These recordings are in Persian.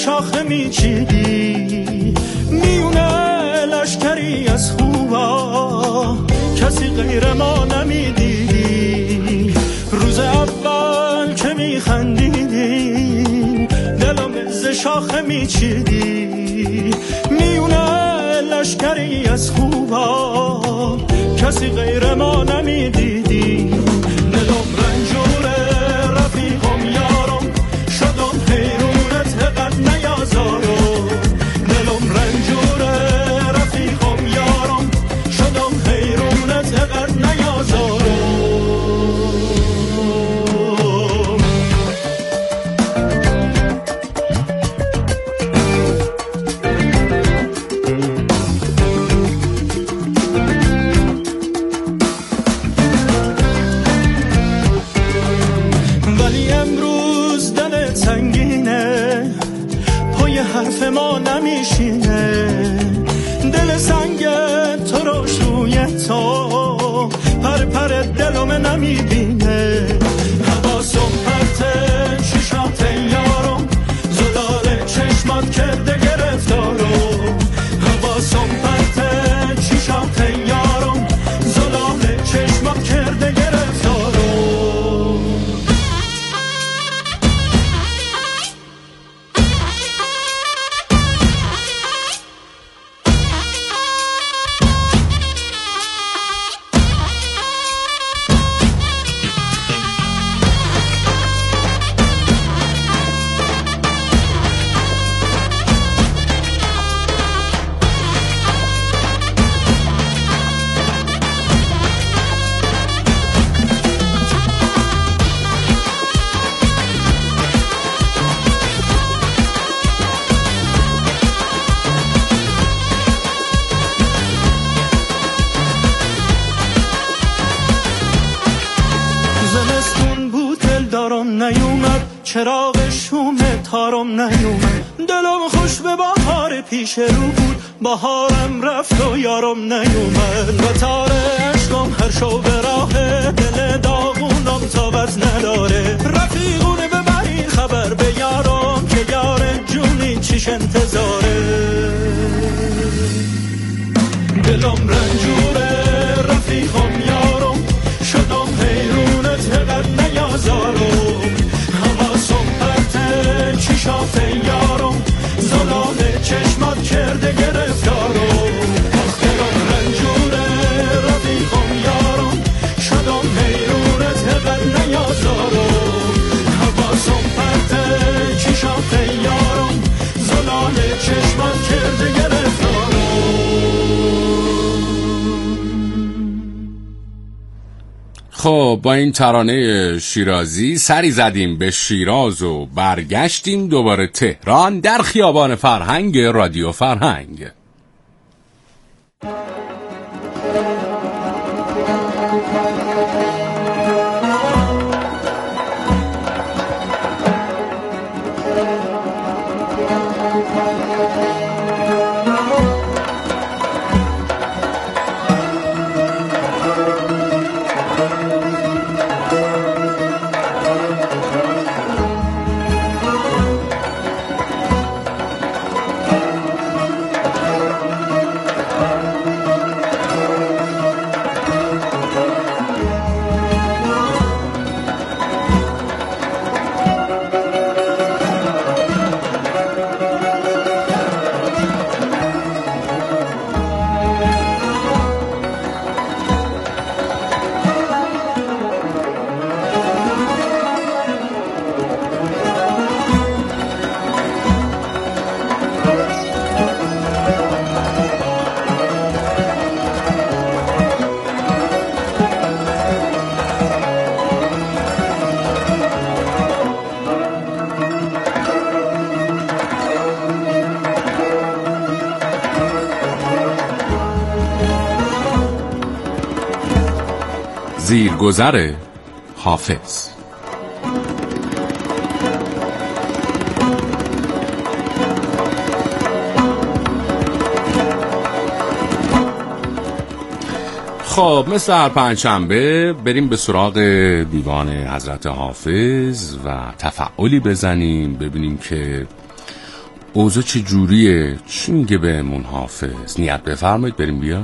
شاخه میچیدی، میونه لشکری از خوبا کسی غیر ما نمیدیدی. روز اول که میخندیدی دلم ز شاخه میچیدی، میونه لشکری از خوبا کسی غیر ما نمیدیدی. دلم رنجوره رفیقم یارم، شدم حیرونت قد نیازارم. دلم رنجوره رفیقم یارم، شدم حیرونت قد نیازارم. حرف ما نمیشینه، دل سنگ تو رو شوی تو پر پر دلم نمیبینه. حواسم پرته چشات یارم، زلال چشمات کرده گرفتارم. حواسم پرته چشات یارم، زلال چشمات کرده گرفتارم. چراغ شوم تارم نیومد، دلم خوش به بهار پیش رو بود، بهارم رفت و یارم نیومد. و تار عشقم هر شو به راه دل داغونم طاقت نداره. رفیقونه ببرین خبر به یارم که یار جونی چیش انتظاره. دلم رنجوره رفیقم یارم، شدم حیرونت قد نیازارم. چشات یارم، زلال چشمات کرده گرفتارم. دلم رنجوره رفیقم یارم، شدم حیرونت قد نیازارم. حواسم پرته چشات یارم، زلال چشمات کرده گرفتارم. خب با این ترانه شیرازی سری زدیم به شیراز و برگشتیم دوباره تهران در خیابان فرهنگ رادیو فرهنگ. زیرگذر حافظ. خب مثل هر پنجشنبه بریم به سراغ دیوان حضرت حافظ و تفعلی بزنیم، ببینیم که اوضاع چه جوریه؟ چی میگه بهمون حافظ؟ نیت بفرمایید بریم بیا.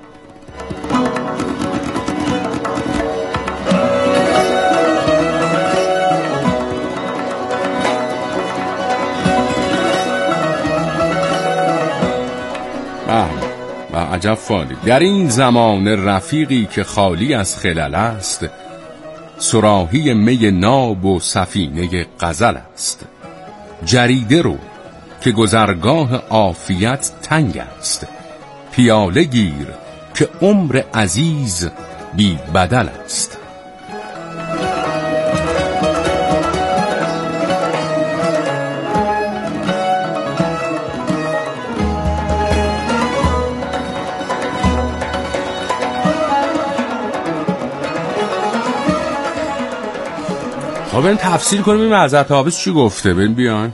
و عجب فالی. در این زمان رفیقی که خالی از خلل است، صراحی می ناب و سفینه غزل است. جریده رو که گذرگاه عافیت تنگ است، پیاله گیر که عمر عزیز بی بدل است. خب این تفسیر کنیم این حضرت حافظ چی گفته. بریم بیان.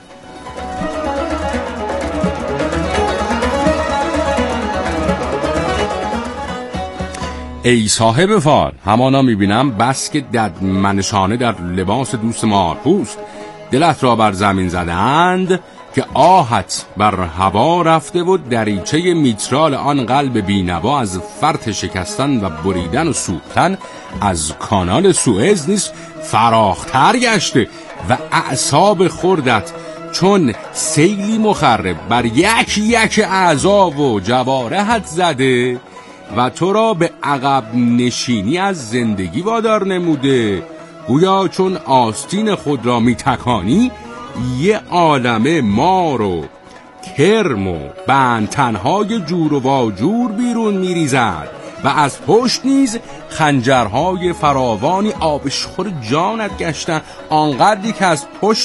ای صاحب فال، همانا میبینم بس که ددمنشانه در لباس دوست مارپوست دلت را بر زمین زدند که آهت بر هوا رفته و دریچه میترال آن قلب بینوا از فرط شکستن و بریدن و سوختن از کانال سوئز نیست فراختر گشته و اعصاب خردت چون سیلی مخرب بر یک یک اعضا و جوارحت زده و تو را به عقب نشینی از زندگی وادار نموده. گویا چون آستین خود را میتکانی یه عالمه مار و کرم و بندتنهای جور و واجور بیرون میریزد و از پشت نیز خنجرهای فراوانی آبشخور جانت گشتن، آنقدری که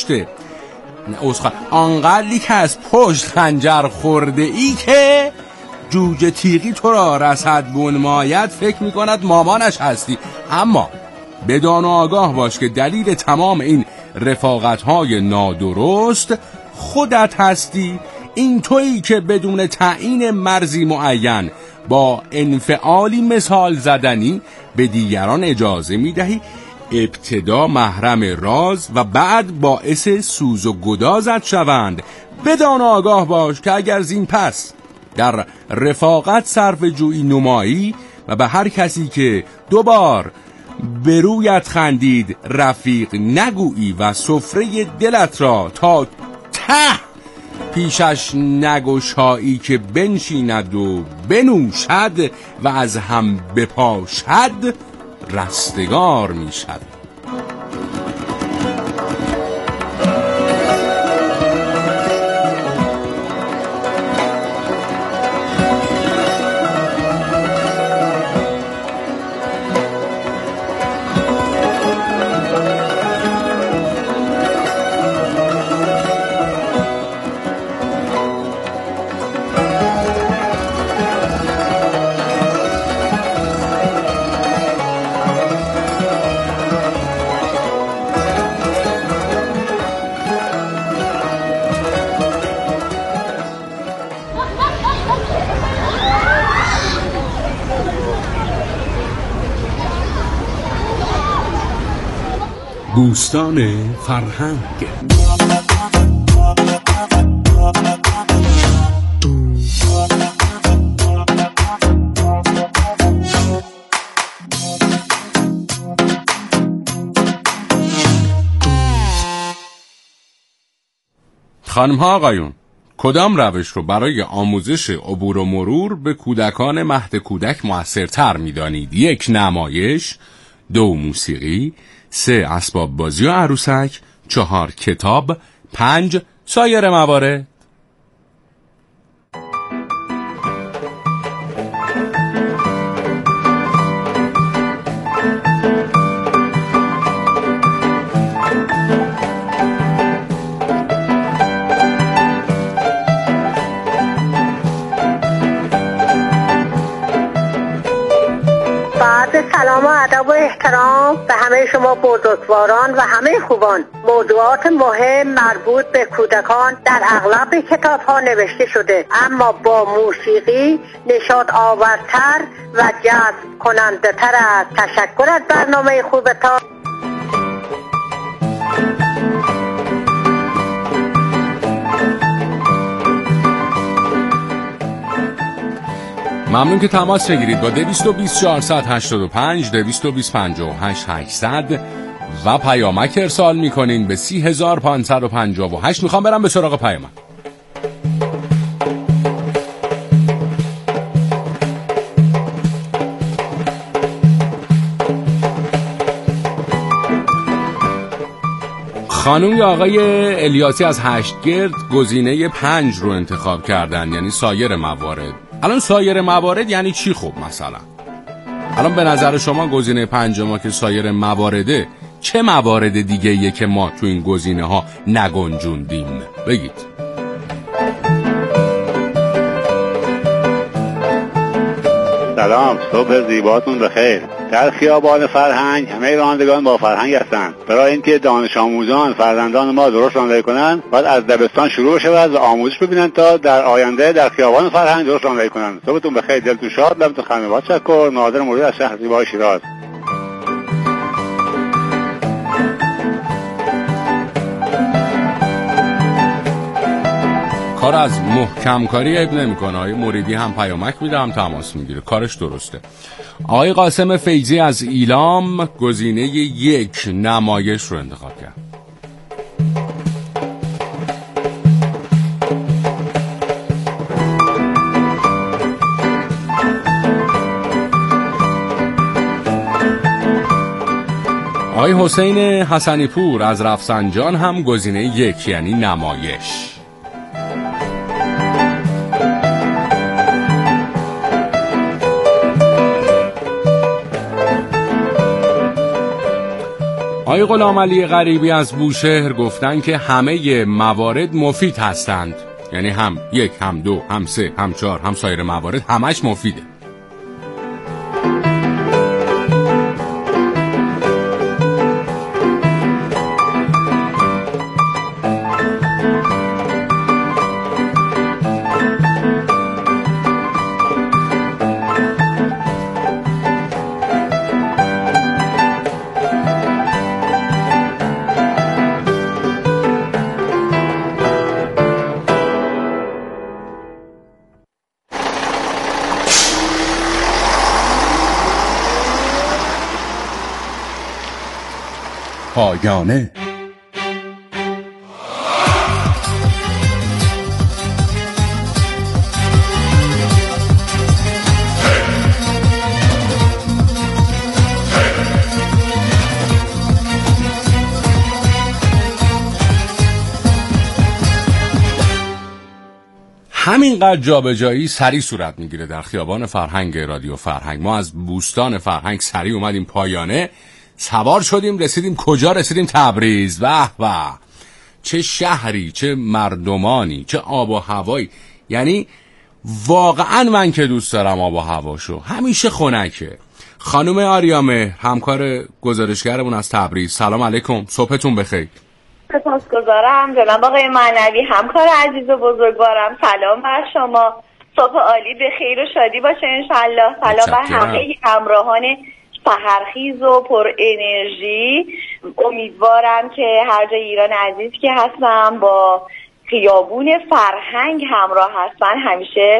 از پشت خنجر خورده ای که جوجه تیغی تو را رسد بنمایت فکر میکند مامانش هستی. اما بدان و آگاه باش که دلیل تمام این رفاقت‌های نادرست خودت هستی. این تویی که بدون تعیین مرزی معین با انفعالی مثال زدنی به دیگران اجازه میدهی ابتدا محرم راز و بعد باعث سوز و گدازت شوند. بدان و آگاه باش که اگر زین پس در رفاقت صرف جویی نمایی و به هر کسی که دوبار به رویت خندید رفیق نگویی و سفره دلت را تا ته پیشش نگشایی که بنشیند و بنوشد و از هم بپاشد رستگار میشد. بوستان فرهنگ. خانم ها آقایون، کدام روش رو برای آموزش عبور و مرور به کودکان مهد کودک موثرتر می‌دانید؟ 1. نمایش، 2. موسیقی، 3. اسباب بازی و عروسک، 4. کتاب، 5. سایر موارد. سلام و ادب و احترام به همه شما بزرگواران و همه خوبان. موضوعات مهم مربوط به کودکان در اغلب کتاب ها نوشته شده، اما با موسیقی نشاط آورتر و جذب کننده تر است. تشکر از برنامه خوبتان. ممنون که تماس بگیرید با 220 485 220 58 800 و پیامک ارسال میکنین به 30558. میخوام برم به سراغ پیامک. خانم یا آقای الیاسی از هشتگرد گزینه 5 رو انتخاب کردن، یعنی سایر موارد. الان سایر موارد یعنی چی؟ خب مثلا الان به نظر شما گزینه 5 ما که سایر موارده، چه موارد دیگه ایه که ما تو این گزینه ها نگنجوندیم؟ بگید. سلام، صبح زیباتون بخیر. در خیابان فرهنگ همه رانندگان با فرهنگ هستند. برای اینکه دانش آموزان فرزندان ما درست رانندگی کنند، باید از دبستان شروع شود و آموزش ببینند تا در آینده در خیابان فرهنگ درست رانندگی کنند. صبحتون بخیر، دلتون شاد، لبتون خمیده باد. تشکر. نادر موری از شهر زیبای شیراز. کار از محکم کاری عیب نمیکنه. آقای موریدی هم پیامک میده هم تماس میگیره، کارش درسته. آقای قاسم فیضی از ایلام گزینه 1 نمایش رو انتخاب کرد. آقای حسین حسنی پور از رفسنجان هم گزینه 1 یعنی نمایش. آقای غلامعلی غریبی از بوشهر گفتن که همه موارد مفید هستند، یعنی هم 1 هم 2 هم 3 هم 4 هم سایر موارد همش مفیده. پایانه. همینقدر جابجایی سریع صورت میگیره در خیابان فرهنگ رادیو فرهنگ. ما از بوستان فرهنگ سریع اومدیم پایانه، سوار شدیم، رسیدیم کجا؟ رسیدیم تبریز. به چه شهری، چه مردمانی، چه آب و هوایی. یعنی واقعا من که دوست دارم آب و هواشو، همیشه خنکه. خانم آریامه همکار گزارشگرمون از تبریز، سلام علیکم، صبحتون بخیر. سپاسگزارم جناب آقای معنوی، همکار عزیز و بزرگوارم، سلام بر شما، صبح عالی به خیر و شادی باشه انشالله. سلام بر همه همراهان سحرخیز و پر انرژی. امیدوارم که هر جای ایران عزیز که هستم با خیابون فرهنگ همراه هستن همیشه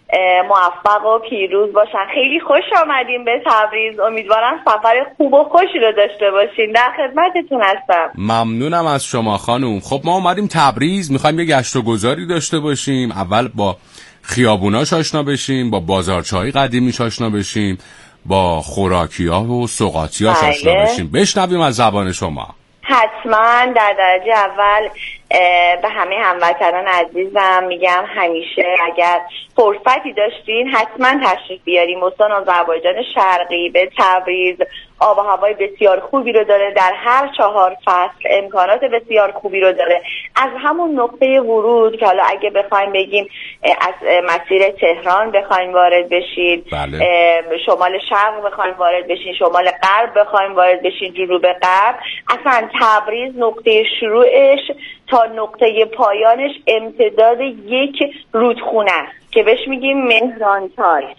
موفق و پیروز باشن. خیلی خوش آمدیم به تبریز، امیدوارم سفر خوب و خوشی رو داشته باشین. در خدمتتون هستم. ممنونم از شما خانم. خب ما اومدیم تبریز، میخوایم یه گشت و گذاری داشته باشیم. اول با خیابوناش آشنا بشیم، با بازارچه‌های قدیمیش آشنا بشیم، با خوراکی‌ها و سوغاتی‌هاش آشنا بشیم. بشنویم از زبان شما. حتما. در درجه اول به همه هموطنان عزیزم میگم همیشه اگر فرصتی داشتین حتما تشریف بیاریم. استان آذربایجان شرقی به تبریز آب و هوای بسیار خوبی رو داره، در هر 4 فصل امکانات بسیار خوبی رو داره. از همون نقطه ورود که حالا اگه بخوایم بگیم از مسیر تهران بخوایم وارد بشید، بله. شمال شرق بخوایم وارد بشین، شمال غرب بخوایم وارد بشین، جنوب غرب، اصلا تبریز نقطه شروعش تا نقطه پایانش امتداد یک رودخونه است که بهش میگیم مهران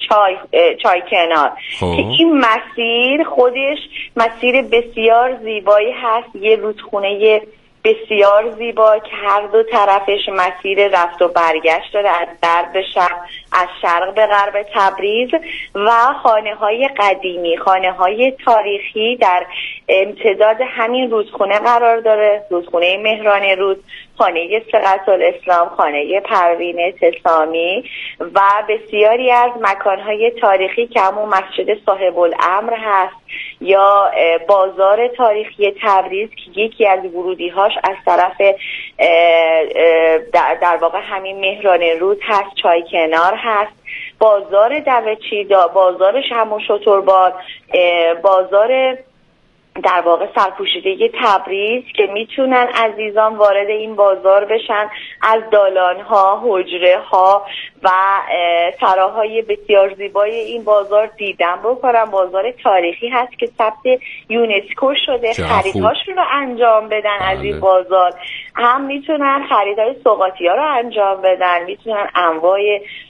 چای کنار. که این مسیر خودش مسیر بسیار زیبایی هست، یه رودخونه بسیار زیبا که هر دو طرفش مسیر رفت و برگشت داره، از غرب به شرق، از شرق به غرب تبریز، و خانه‌های قدیمی، خانه‌های تاریخی در امتداد همین رودخونه قرار داره. رودخونه مهران رود، خانه ثقة الاسلام، خانه پروین اعتصامی و بسیاری از مکانهای تاریخی که همون مسجد صاحب الامر هست یا بازار تاریخی تبریز که یکی از ورودی‌هاش از طرف در واقع همین مهران رود هست، چای کنار هست، بازار دوچیدا، بازار همون شتربار، بازار در واقع سرپوشیده تبریز که میتونن عزیزان وارد این بازار بشن، از دالان‌ها، حجره‌ها و سراهای بسیار زیبای این بازار دیدن بکنن. بازار تاریخی هست که ثبت یونسکو شده، خریدهاشون رو انجام بدن از این بازار. هم میتونن خریدهای سوغاتی‌ها رو انجام بدن، میتونن انواع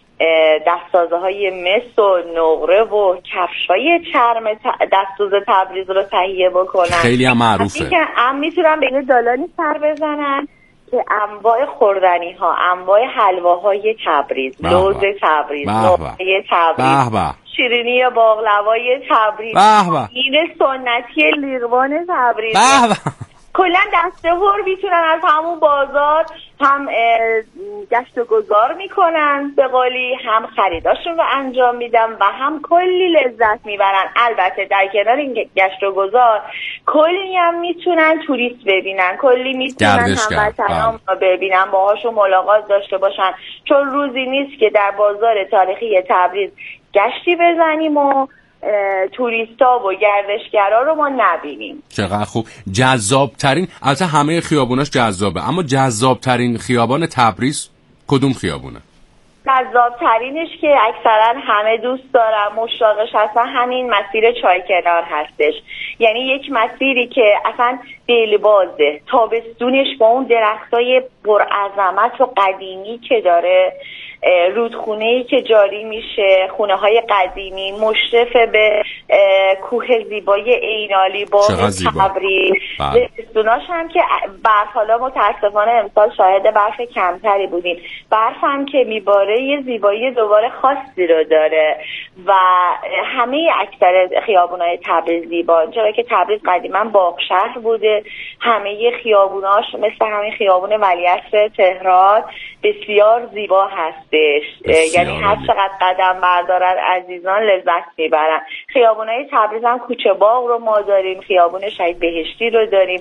دستسازه های مس و نقره و کفش های چرم دستسوز تبریز رو تهیه بکنن. خیلی هم معروفه. هم میتونن به این دالانی سر بزنن که انواع خوردنی ها، انواع حلواهای تبریز، لوز تبریز، نقره تبریز، شیرینی باقلوای تبریز، این سنتی لیروان تبریز، کلا دسته ور میتونن از همون بازار هم گشت و گذار میکنن به قولی، هم خریداشون رو انجام میدن و هم کلی لذت میبرن. البته در کنار این گشت و گذار کلی هم میتونن توریست ببینن، کلی میتونن هموطنان رو ببینن، باهاشون ملاقات داشته باشن، چون روزی نیست که در بازار تاریخی تبریز گشتی بزنیم و توریستا و گردشگرا رو ما نبینیم. چقدر خوب. جذابترین، البته همه خیابوناش جذابه، اما جذابترین خیابان تبریز کدوم خیابونه؟ جذابترینش که اکثرا همه دوست دارن، مشتاقش هستن، همین مسیر چای کنار هستش. یعنی یک مسیری که اصلا دلبازه، تابستونش با اون درختای پرعظمت و قدیمی که داره، رودخونه‌ای که جاری میشه، خونه‌های قدیمی مشرف به کوه زیبای عینالی با تبریز، زمستوناش هم که برف، حالا متاسفانه امسال شاهد برف کمتری بودیم، برف هم که میباره یه زیبایی دوباره خاصی رو داره و همه اکثر خیابونای تبریز زیبا، چرا که تبریز قدیما باغ شهر بوده، همه خیابوناش مثل همین خیابون ولیعصر تهران بسیار زیبا هستش. یعنی هر چقدر قدم بردارن عزیزان لذت میبرن. خیابونای تبریز هم کوچه باغ رو ما داریم، خیابون شهید بهشتی رو داریم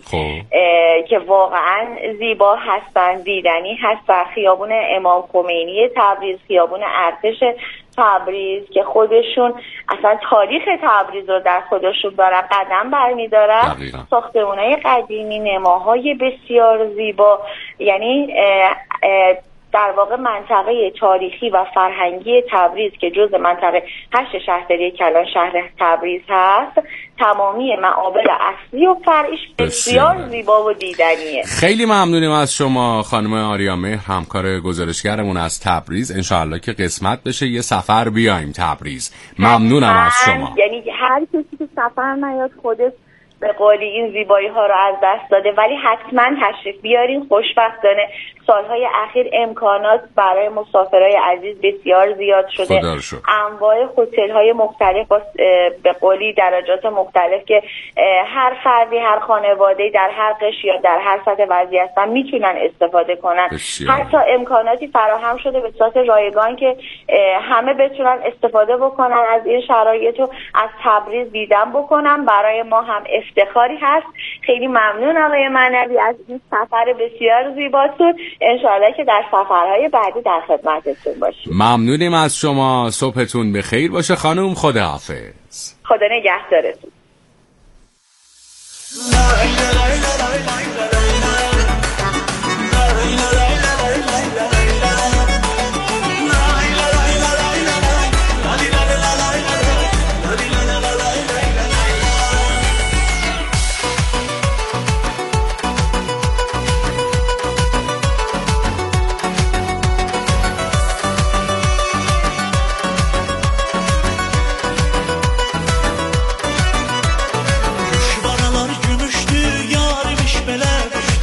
که واقعا زیبا هستن، دیدنی هستن، خیابون امام خمینی تبریز، خیابون ارتش تبریز که خودشون اصلا تاریخ تبریز رو در خودشون دارن، قدم برمیدارن، ساختمان‌های قدیمی، نماهای بسیار زیبا. یعنی در واقع منطقه تاریخی و فرهنگی تبریز که جزء منطقه 8 شهرداری کلان شهر تبریز هست، تمامی معابر اصلی و فرعیش بسیار زیبا و دیدنیه. خیلی ممنونیم از شما خانم آریامهر، همکار گزارشگرمون از تبریز. انشاءالله که قسمت بشه یه سفر بیایم تبریز. ممنونم از شما. یعنی هر کسی که سفر نیاد خودش به قولی این زیبایی ها رو از دست داده، ولی حتما تشریف بیارین. خوشبختانه سالهای اخیر امکانات برای مسافرای عزیز بسیار زیاد شده، انواع هتل های مختلف به قولی درجات مختلف که هر فردی، هر خانواده‌ای در هر قش یا در هر سطح وضعی هستن میتونن استفاده کنن. حتی امکاناتی فراهم شده به صورت رایگان که همه بتونن استفاده بکنن از این شرایط و از تبریز دیدن بکنن. برای ما هم افتخاری هست. خیلی ممنون آقای معنوی از این سفر بسیار زیباتون. انشاءالله که در سفرهای بعدی در خدمتتون باشیم. ممنونیم از شما. صبحتون بخیر باشه خانم. خداحافظ. خدا نگهدارتون. Gümüşdü yarimiş belə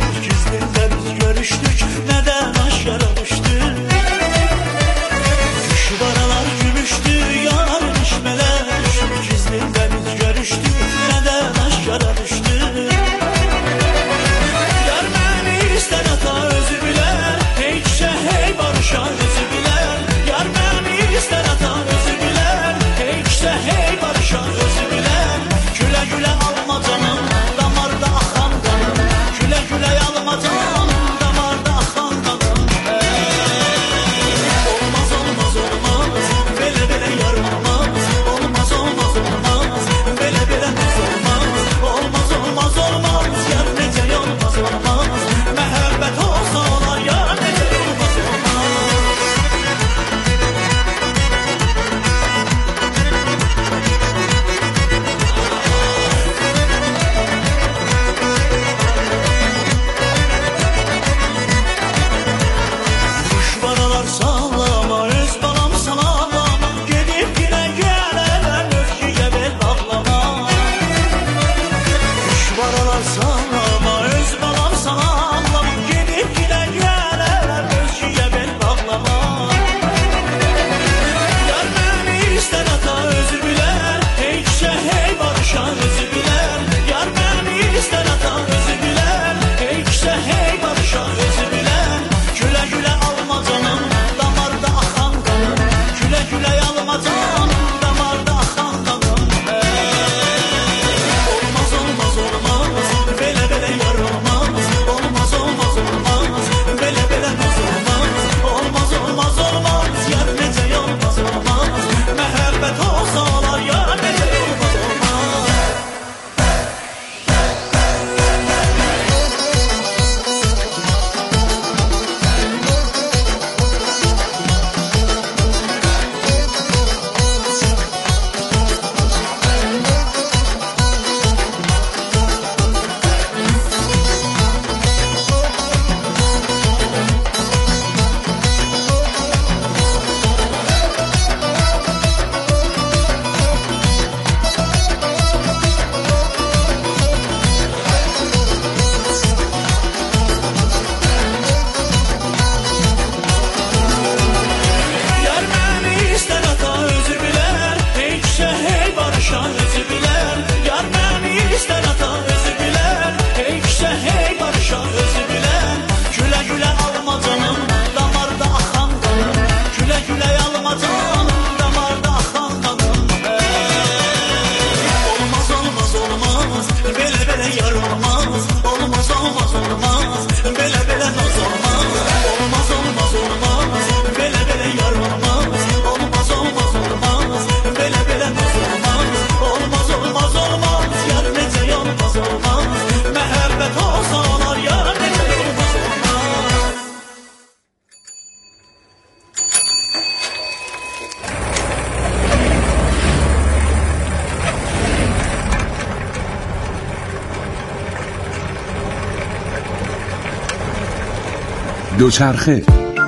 دوچرخه.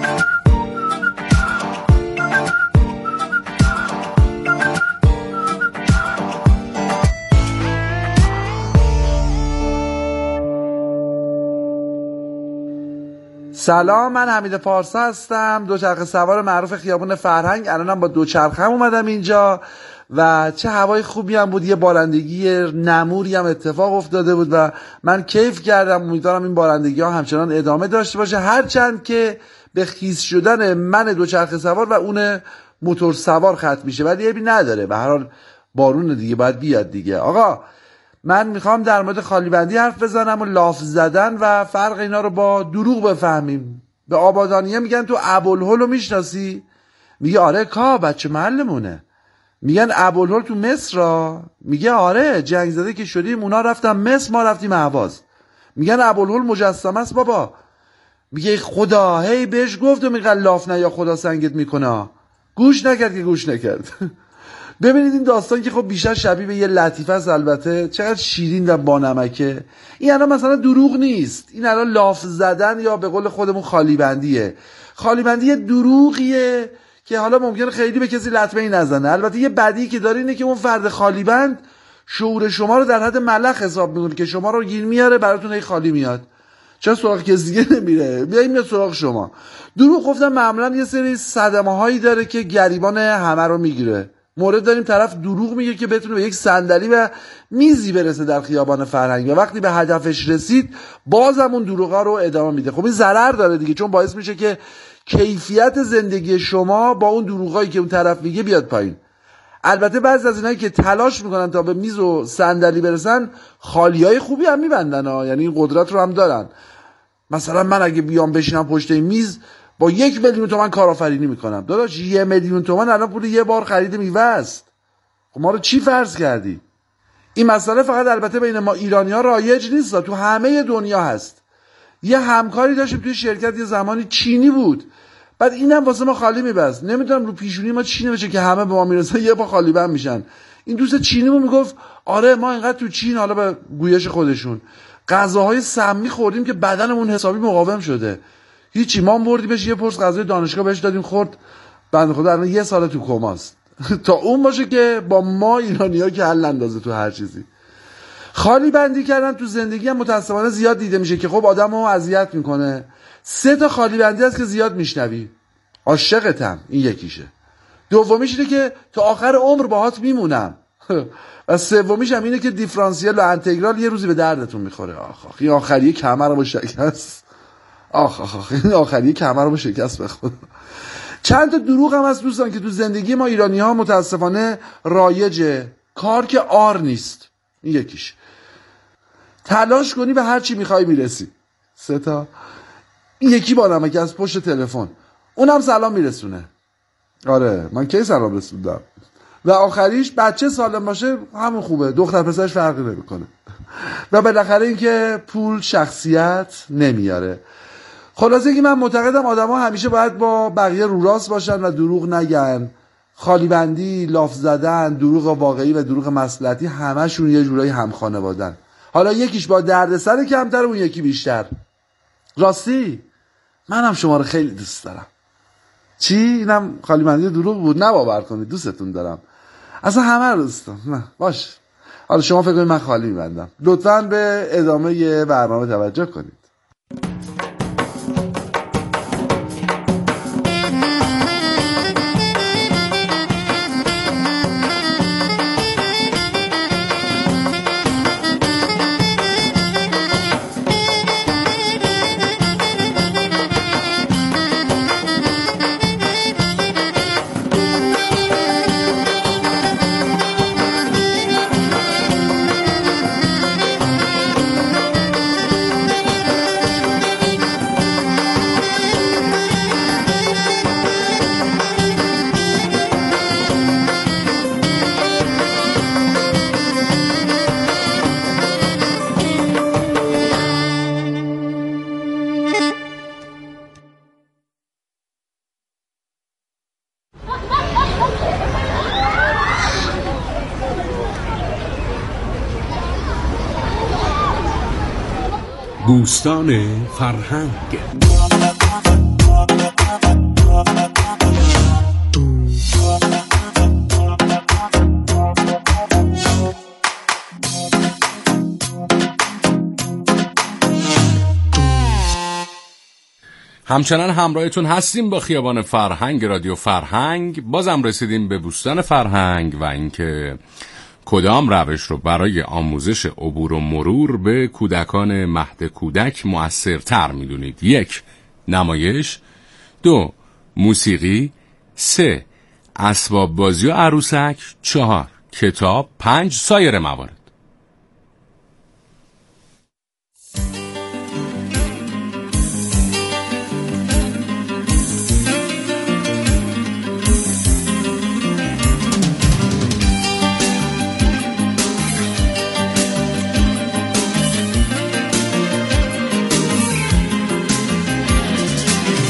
سلام، من حمید پارسا هستم، دوچرخه سوار معروف خیابون فرهنگ. الانم با دوچرخه‌ام اومدم اینجا و چه هوای خوبی هم بود. یه بارندگی نموری هم اتفاق افتاده بود و من کیف کردم. امیدوارم این بارندگی ها همچنان ادامه داشته باشه، هرچند که به خیس شدن من دوچرخه سوار و اون موتور سوار ختم میشه، ولی عیبی نداره، به هر حال بارون دیگه باید بیاد دیگه. آقا من میخوام در مورد خالی بندی حرف بزنم و لاف زدن و فرق اینا رو با دروغ بفهمیم. به آبادانیه میگن تو ابوالهول رو میشناسی؟ میگه آره کا بچه محلمونه. میگن ابوالهول تو مصر را؟ میگه آره جنگ زده که شدیم اونا رفتن مصر ما رفتیم اهواز. میگن ابوالهول مجسمه است بابا. میگه خدا هی بهش گفتم اینقدر لاف نه یا خدا سنگت میکنه، گوش نکرد که گوش نکرد. ببینید این داستان که خب بیشتر شبیه به یه لطیفه است، البته چقدر شیرین و بانمکه. این الان مثلا دروغ نیست، این الان لاف زدن یا به قول خودمون خالی بندیه. خالی بندی یه دروغیه که حالا ممکنه خیلی به کسی لطمه‌ای نزنه. البته یه بدی که داره اینه که اون فرد خالی بند شعور شما رو در حد ملخ حساب میکنه که شما رو گیر میاره، براتون هی خالی میاد، چرا سراغ کسی دیگه نمیره، میاد سراغ شما. دروغ گفتم معمولا یه سری صدمه هایی داره که گریبان همه رو میگیره. مورد داریم طرف دروغ میگه که بتونه به یک صندلی و میزی برسه در خیابان فرهنگ و وقتی به هدفش رسید بازم اون دروغا رو ادامه میده. خب این ضرر داره دیگه، چون باعث میشه که کیفیت زندگی شما با اون دروغایی که اون طرف میگه بیاد پایین. البته بعضی از اینایی که تلاش میکنن تا به میز و صندلی برسن خالیای خوبی هم میبندن ها، یعنی این قدرت رو هم دارن. مثلا من اگه بیام بشینم پشت این میز با 1 میلیون تومان کارآفرینی میکنم. داداش 1 میلیون تومان الان پول یه بار خرید میوه است. خب ما رو چی فرض کردی؟ این مسئله فقط البته بین ما ایرانی‌ها رایج نیست، تو همه دنیا هست. یه همکاری داشتیم توی شرکت، یه زمانی چینی بود، بعد اینم واسه ما خالی میبست. نمیدونم رو پیشونی ما چی نوشته که همه به ما میرسن یه با خالی بند میشن. این دوست چینیمون میگفت آره ما اینقدر تو چین، حالا به گویش خودشون، غذاهای سمی خوردیم که بدنمون حسابی مقاوم شده. هیچی، ما بردیمش یه پرس غذای دانشگاه بهش دادیم خورد، بنده خدا الان 1 سال تو کماست. تا اون باشه که با ما ایرانی‌ها که حل اندازه تو هر چیزی. خالی بندی کردن تو زندگی هم متاسفانه زیاد دیده میشه که خب آدمو اذیت میکنه. 3 تا خالی بندی هست که زیاد میشنوی. عاشقتم، این یکیشه. دومیش اینه که تا آخر عمر باهات میمونم. و سومیش هم اینه که دیفرانسیل و انتگرال یه روزی به دردتون میخوره. آخ این آخریه کمر رو شکست. این آخریه کمر رو شکست بخوره. چند تا دروغ هم هست دوستان که تو زندگی ما ایرانی ها متاسفانه رایجه. کار که آر نیست، این یکیش. تلاش کنی به هر چی میخوای میرسی. 3 تا. این یکی با نمک از پشت تلفن، اونم سلام میرسونه. آره من کی سلام رسوندم. و آخریش بچه سالم باشه همون خوبه، دختر پسرش فرقی نمیکنه. و بالاخره این که پول شخصیت نمیاره. خلاصه که من معتقدم آدما همیشه باید با بقیه رو راست باشن و دروغ نگن. خالی بندی، لاف زدن، دروغ واقعی و دروغ مصلحتی همشون یه جورایی هم خانوادن. حالا یکیش با دردسر کمتر، اون یکی بیشتر. راستی منم شما رو خیلی دوست دارم. چی؟ اینم خالی بندی دروغ بود؟ نه باور کنید، دوستتون دارم. اصلا همه رو دوست دارم. نه باش. حالا شما فکر کنید من خالی میبندم. لطفاً به ادامه برنامه توجه کنید. بوستان فرهنگ. همچنان همراهتون هستیم با خیابان فرهنگ رادیو فرهنگ. بازم رسیدیم به بوستان فرهنگ و اینکه کدام روش رو برای آموزش عبور و مرور به کودکان مهد کودک مؤثرتر میدونید؟ 1. نمایش. 2. موسیقی. 3. اسباب بازی و عروسک. 4. کتاب. 5. سایر موارد.